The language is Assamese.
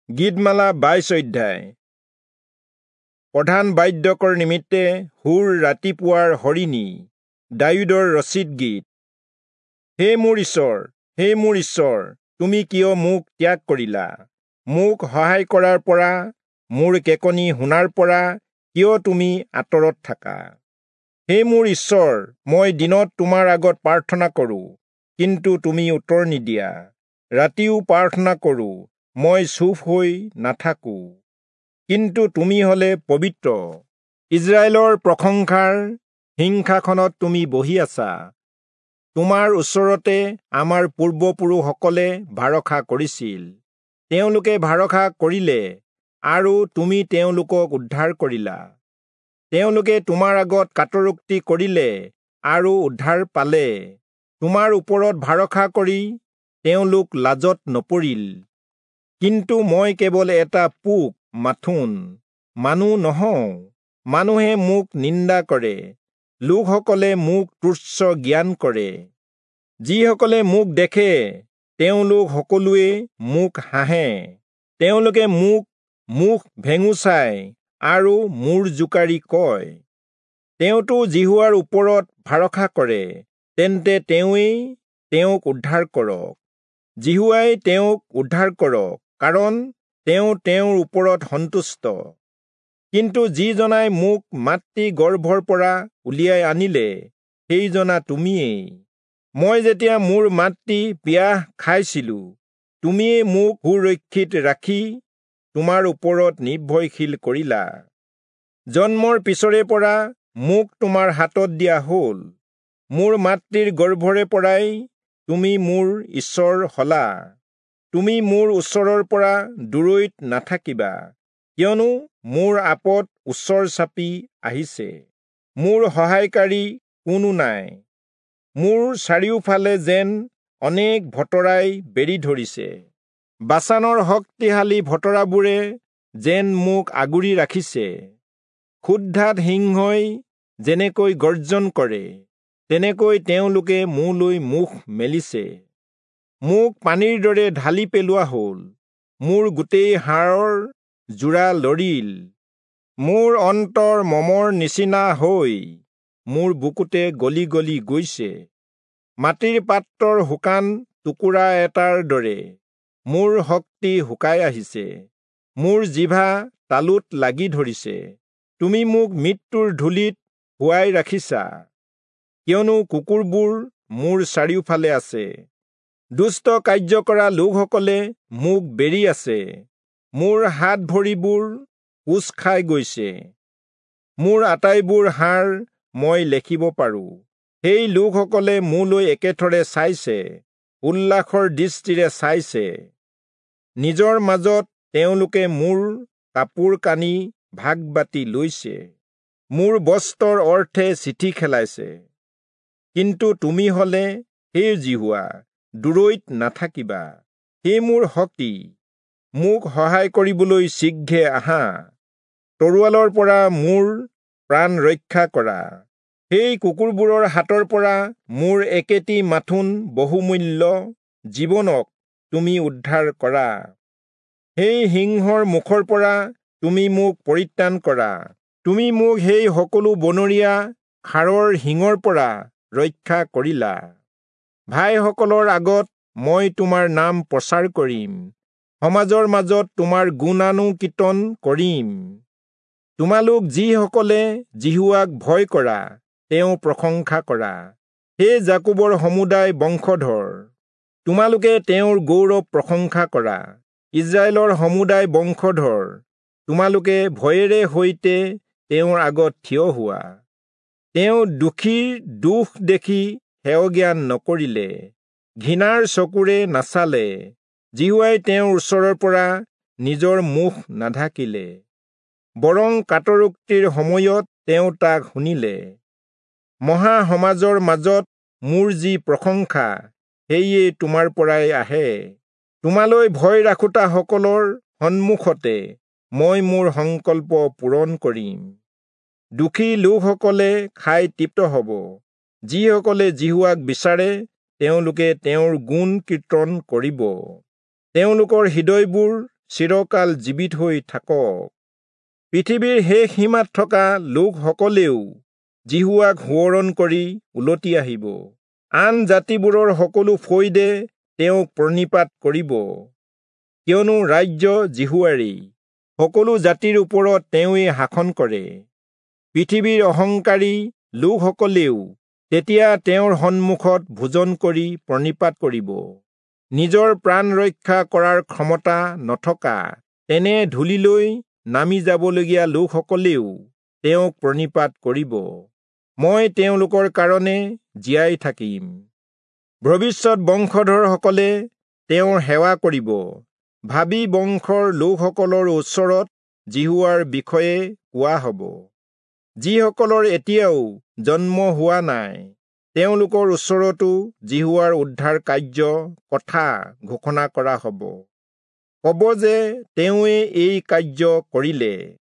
গীতমালা 22 অধ্যায়। প্ৰধান বাদ্যকৰ নিমিত্তে হুৰ ৰাতিপুৱাৰ হৰিণী, দায়ুদৰ ৰচিদ গীত। হে মোৰ ঈশ্বৰ, হে মোৰ ঈশ্বৰ, তুমি কিয় মোক ত্যাগ কৰিলা? মোক সহায় কৰাৰ পৰা, মোৰ কেকনি শুনাৰ পৰা কিয় তুমি আঁতৰত থাকা? হে মোৰ ঈশ্বৰ, মই দিনত তোমাৰ আগত প্ৰাৰ্থনা কৰোঁ, কিন্তু তুমি উত্তৰ নিদিয়া। ৰাতিও প্ৰাৰ্থনা কৰোঁ, মই চুপ হৈ নাথাকো, কিন্তু তুমি হলে পবিত্ৰ। ইজৰাইলৰ প্ৰশংসাৰ সিংহাসনত তুমি বহি আছা। তোমাৰ ওচৰতে আমাৰ পূৰ্বপুৰুষসকলে ভৰসা কৰিছিল। তেওঁলোকে ভৰসা কৰিলে আৰু তুমি তেওঁলোকক উদ্ধাৰ কৰিলা। তেওঁলোকে তোমাৰ আগত কাটৰোক্তি কৰিলে আৰু উদ্ধাৰ পালে। তোমাৰ ওপৰত ভৰসা কৰি তেওঁলোক লাজত নপৰিল। কিন্তু মই কেৱল এটা পোক মাথোন, মানুহ নহওঁ। মানুহে মোক নিন্দা কৰে, লোকসকলে মোক তুচ্ছ জ্ঞান কৰে। যিসকলে মোক দেখে তেওঁলোক সকলোৱে মোক হাঁহে। তেওঁলোকে মোক মুখ ভেঙুচাই আৰু মূৰ জোকাৰি কয়, তেওঁতো জিহুৱাৰ ওপৰত ভৰসা কৰে, তেন্তে তেওঁৱেই তেওঁক উদ্ধাৰ কৰক। জিহুৱাই তেওঁক উদ্ধাৰ কৰক, কাৰণ তেওঁ তেওঁৰ ওপৰত সন্তুষ্ট। কিন্তু যিজনাই মোক মাতৃ গৰ্ভৰ পৰা উলিয়াই আনিলে, সেইজনা তুমিয়েই। মই যেতিয়া মোৰ মাতৃ পিয়াহ খাইছিলো, তুমিয়েই মোক সুৰক্ষিত ৰাখি তোমাৰ ওপৰত নিৰ্ভৰশীল কৰিলা। জন্মৰ পিছৰে পৰা মোক তোমাৰ হাতত দিয়া হ'ল। মোৰ মাতৃৰ গৰ্ভৰে পৰাই তুমি মোৰ ঈশ্বৰ হলা। তুমি মোৰ ওচৰৰ পৰা দূৰৈত নাথাকিবা, কিয়নো মোৰ আপদ ওচৰ চাপি আহিছে। মোৰ সহায়কাৰী কোনো নাই। মোৰ চাৰিওফালে যেন অনেক ভতৰাই বেৰি ধৰিছে। বাছানৰ শক্তিশালী ভতৰাবোৰে যেন মোক আগুৰি ৰাখিছে। ক্ষুধাত সিংহই যেনেকৈ গৰ্জন কৰে, তেনেকৈ তেওঁলোকে মোলৈ মুখ মেলিছে। মোক পানীৰ দৰে ঢালি পেলোৱা হ'ল। মোৰ গোটেই হাড়ৰ যোৰা লৰিল। মোৰ অন্তৰ মমৰ নিচিনা হৈ মোৰ বুকুতে গলি গলি গৈছে। মাটিৰ পাত্ৰৰ শুকান টুকুৰা এটাৰ দৰে মোৰ শক্তি শুকাই আহিছে। মোৰ জিভা তালুত লাগি ধৰিছে। তুমি মোক মৃত্যুৰ ধূলিত শুৱাই ৰাখিছা, কিয়নো কুকুৰবোৰ মোৰ চাৰিওফালে আছে। দুষ্ট কাৰ্য কৰা লোকসকলে মোক বেৰি আছে। মোৰ হাত ভৰিবোৰ কোচ খাই গৈছে। মোৰ আটাইবোৰ হাড় মই লেখিব পাৰোঁ। সেই লোকসকলে মোলৈ একেথৰে চাইছে, উল্লাসৰ দৃষ্টিৰে চাইছে। নিজৰ মাজত তেওঁলোকে মোৰ কাপোৰ কানি ভাগ বাটি লৈছে। মোৰ বস্ত্ৰৰ অৰ্থে চিঠি খেলাইছে। কিন্তু তুমি হলে, হে জিহুৱা, দূৰৈত নাথাকিবা। হে মোৰ শক্তি, মোক সহায় কৰিবলৈ শীঘ্ৰে আহা। তৰোৱালৰ পৰা মোৰ প্ৰাণ ৰক্ষা কৰা। সেই কুকুৰবোৰৰ হাতৰ পৰা মোৰ একেটি মাথোন বহুমূল্য জীৱনক তুমি উদ্ধাৰ কৰা। সেই সিংহৰ মুখৰ পৰা তুমি মোক পৰিত্ৰাণ কৰা। তুমি মোক সেই সকলো বনৰীয়া ষাঁড়ৰ শিঙৰ পৰা ৰক্ষা কৰিলা। ভাইসকলৰ আগত মই তোমাৰ নাম প্ৰচাৰ কৰিম। সমাজৰ মাজত তোমাৰ গুণানুকীৰ্তন কৰিম। তোমালোক যিসকলে জিহুৱাক ভয় কৰা, তেওঁ প্ৰশংসা কৰা। হে জাকোবৰ সমুদায় বংশধৰ, তোমালোকে তেওঁৰ গৌৰৱ প্ৰশংসা কৰা। ইজৰাইলৰ সমুদায় বংশধৰ, তোমালোকে ভয়েৰে সৈতে তেওঁৰ আগত থিয় হোৱা। তেওঁ দোষীৰ দোষ দেখি হেয়জ্ঞান নকৰিলে, ঘৃণাৰ চকুৰে নাচালে। জিহুৱাই তেওঁৰ ওচৰৰ পৰা নিজৰ মুখ নাঢাকিলে, বৰং কাটৰোক্তিৰ সময়ত তেওঁ তাক শুনিলে। মহা সমাজৰ মাজত মোৰ যি প্ৰশংসা, সেয়ে তোমাৰ পৰাই আহে। তোমালৈ ভয় ৰাখোতাসকলৰ সন্মুখতে মই মোৰ সংকল্প পূৰণ কৰিম। দুখী লোকসকলে খাই তৃপ্ত হ'ব। যিসকলে জিহুৱাক বিচাৰে, তেওঁলোকে তেওঁৰ গুণ কীৰ্তন কৰিব। তেওঁলোকৰ হৃদয়বোৰ চিৰকাল জীৱিত হৈ থাকক। পৃথিৱীৰ শেষ সীমাত থকা লোকসকলেও জিহুৱাক সোঁৱৰণ কৰি উলটি আহিব। আন জাতিবোৰৰ সকলো ফৈদে তেওঁক প্ৰণিপাত কৰিব, কিয়নো ৰাজ্য জিহুৱাৰেই। সকলো জাতিৰ ওপৰত তেওঁৱেই শাসন কৰে। পৃথিৱীৰ অহংকাৰী লোকসকলেও তেতিয়া তেওঁৰ সন্মুখত ভোজন কৰি প্ৰণিপাত কৰিব। নিজৰ প্ৰাণ ৰক্ষা কৰাৰ ক্ষমতা নথকা তেনে ধূলিলৈ নামি যাবলগীয়া লোকসকলেও তেওঁক প্ৰণিপাত কৰিব। মই তেওঁলোকৰ কাৰণে জীয়াই থাকিম। ভৱিষ্যত বংশধৰসকলে তেওঁৰ সেৱা কৰিব। ভাবি বংশৰ লোকসকলৰ ওচৰত জিহুৱাৰ বিষয়ে কোৱা হ'ব। যিসকলৰ এতিয়াও জন্ম হোৱা নাই, তেওঁলোকৰ ওচৰতো জিহুৱাৰ উদ্ধাৰ কাৰ্য কথা ঘোষণা কৰা হ'ব। ক'ব যে তেওঁৱে এই কাৰ্য কৰিলে।